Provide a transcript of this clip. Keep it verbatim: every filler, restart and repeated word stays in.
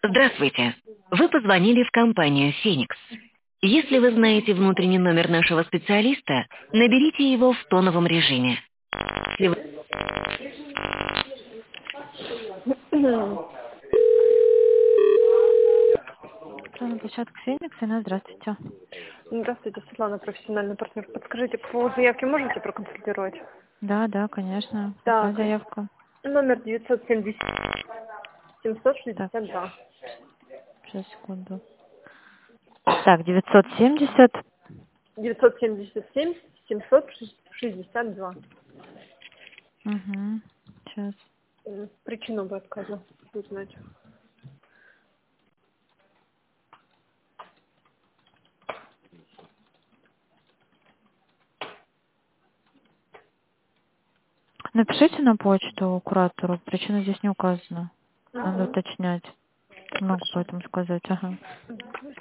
Здравствуйте. Вы позвонили в компанию «Феникс». Если вы знаете внутренний номер нашего специалиста, наберите его в тоновом режиме. Если вы- На площадке Феникс, Инна, здравствуйте. Здравствуйте, Светлана, профессиональный партнер. Подскажите, по заявке можете проконсультировать? Да, да, конечно. Какая Так, заявка? номер девятьсот семьдесят семьсот Так, шестьдесят два. сейчас, секунду. Так, девятьсот семьдесят. девятьсот семьдесят семь семьсот шестьдесят два. Угу. Сейчас. М, Причину бы отказа узнать. Напишите на почту куратору. Причина здесь не указана. Надо Угу. уточнять. Не могу Хорошо. поэтому сказать. Ага.